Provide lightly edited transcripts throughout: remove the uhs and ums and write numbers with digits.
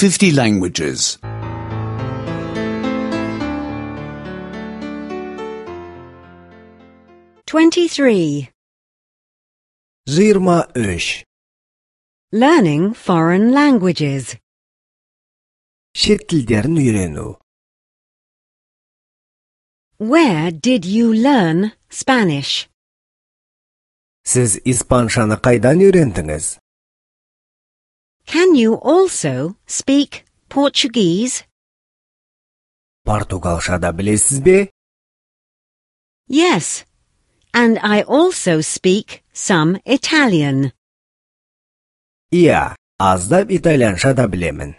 50 languages. 23. 23. Learning foreign languages. Şet tillerini öğrenu. Where did you learn Spanish? Siz İspanşanı qaydan öğrendiniz? Can you also speak Portuguese? Portugalca da bilesiz be? Yes, and I also speak some Italian. Ya, az da İtalyanca da bilemin.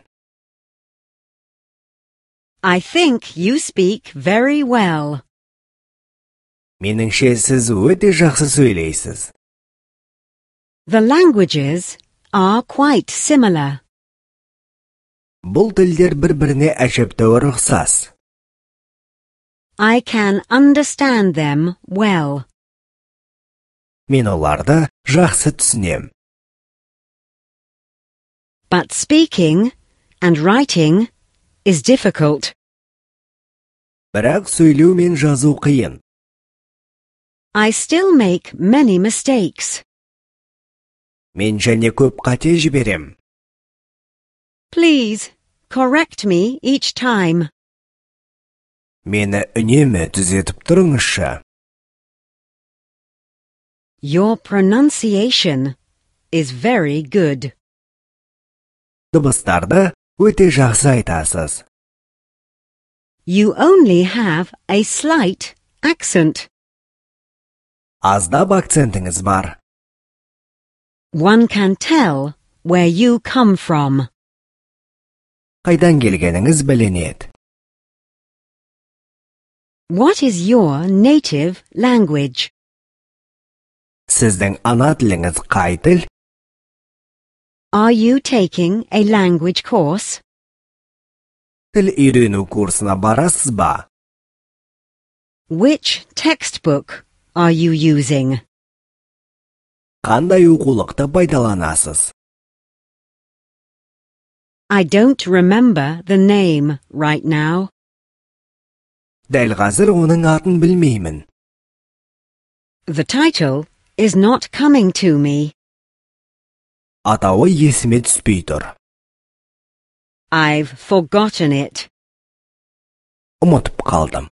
I think you speak very well. Meningçe siz öte жақсы söyleysiz. The languages are quite similar. Бұл тілдер бір-біріне әжептәуір ұқсас. I can understand them well. Мен оларды жақсы түсінем. But speaking and writing is difficult. Бірақ сөйлеу мен жазу қиын. I still make many mistakes. Мен және көп қате жіберем. Please correct me each time. Мені үнемі түзетіп тұрыңызшы. Your pronunciation is very good. Дыбыстарды өте жақсы айтасыз. You only have a slight accent. Аздап акцентіңіз бар. One can tell where you come from. Қайдан келгеніңіз білінеді. What is your native language? Сіздің ана тіліңіз қай тіл? Are you taking a language course? Тіл үйрену курсына барасыз ба? Which textbook are you using? Қандай оқулықты пайдаланасыз? I don't remember the name right now. Дәл қазір оның атын білмеймін. The title is not coming to me. Атауы есіме түспей тұр. I've forgotten it. Ұмытып қалдым.